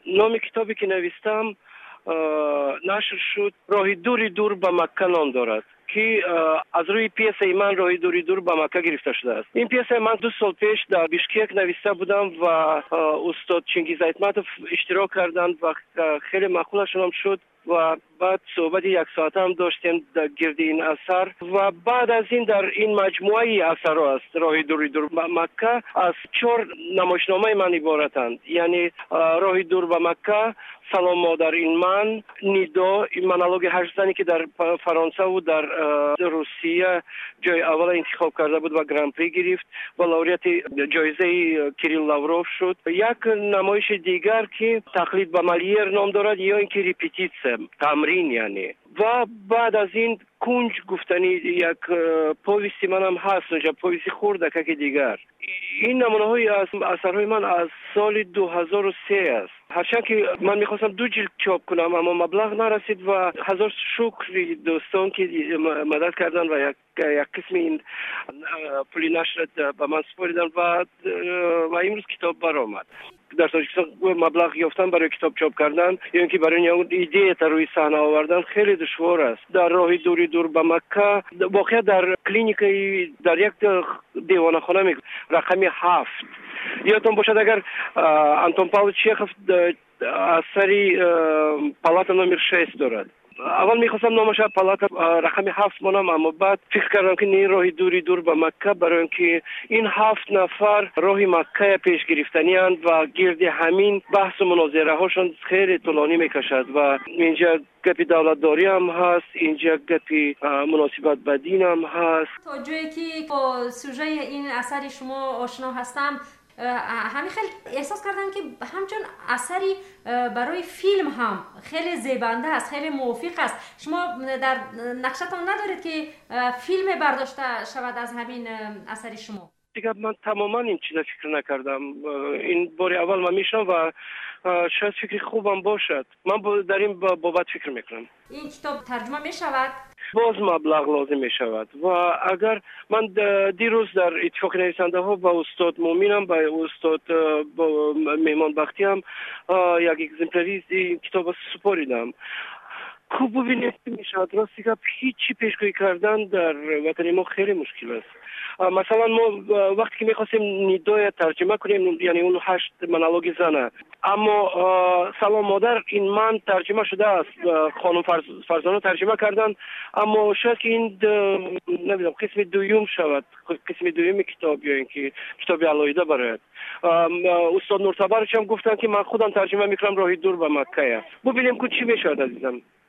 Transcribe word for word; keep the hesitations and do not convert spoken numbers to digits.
نام کتابی که نوشتم نشر شد، راهی دوری دور به مکه نام دارد که از روی پیسه من راهی دوری دور به مکه گرفته شده است. این پیسه من دو سال پیش در بیشکک نوشته بودم و استاد چنگیز ایتمتوف اشتراک کردند و خیلی مقبولشون هم شد و بعد صحبت یک ساعت هم داشتیم در گرد این اثر و بعد از این در این مجموعه اثر است راهی دوری دور به مکه از چهار نمایشنامه من عبارتند، یعنی راهی دور به مکه، سلام مادر این من، نیدا، این مونولوگ هشت زنی که در فرانسه و در روسیه جای اول انتخاب کرده بود و گران پری گرفت و لوریت جایزه کریل لاوروف شد. یک نمایش دیگر که تقلید به مالیر نام دارد یا اینکه ریپیتیتسه، تمرین یعنی. و بعد از این کنج گفتنی یک پویستی من هم هست اونجا، پویستی خورده که دیگر. این نمونه های از اثرهای من از سال دو هزار و سه است. هرچند که من میخواستم دو جلد چاپ کنم اما مبلغ نرسید و هزار شکر دوستان که مدد کردن و یک یک قسم این پولی نشر به من سپاریدن و و امروز کتاب برآمد. در تاجیکستان مبلغ یافتن برای کتاب چاپ کردن یا اینکه برای اون ایده تا روی صحنه آوردن خیلی دشوار است. در راه دوری دور به مکه واقعا در کلینیک در یک دیوانه‌خانه می رقم هفت یادتون باشد اگر آنتون پاول چیخوف اثری پالاتا نمر شش دارد. اول میخواستم نامش پالاتا رقم هفت مانم اما بعد فکر کردم که این راه دوری دور به مکه برای اینکه این هفت نفر راه مکه پیش گرفتنی اند و گرد همین بحث و مناظره هاشون خیلی طولانی میکشد و اینجا گپی دولتداری هم هست، اینجا گپی مناسبت به دین هم هست. تا جایی که با سوژه این اثر شما آشنا هستم همین خیلی احساس کردم که همچون اثری برای فیلم هم خیلی زیبنده است، خیلی موافق است. شما در نقشتان ندارید که فیلم برداشته شود از همین اثر شما؟ دیگه من تماما این چیزا فکر نکردم. این بار اول من میشم و شاید فکر خوبم باشد. من در این بابت فکر میکنم. این کتاب ترجمه می شود؟ باز مبلغ لازم می شود و اگر من دیروز در اتفاق نویسنده ها با استاد مومینم با استاد با میمان بختی هم یک اگزمپلاری این کتاب سپاریدم. خوب ببینید می شود راستی که هیچی پیشگویی کردن در وطن ما خیلی مشکل است. مثلا ما وقتی که میخواستیم نیدای ترجمه کنیم یعنی اون هشت مونولوگ زنه اما سلام مادر این من ترجمه شده است، خانم فرز... فرزانه ترجمه کردن اما شاید که این نمیدونم قسم دویم شود، قسم دویم کتاب یا اینکه کتاب علایده برایت. استاد نورتبرش هم گفتن که من خودم ترجمه میکنم راهی دور به مکه. ببینیم که چی میشود عزیزم.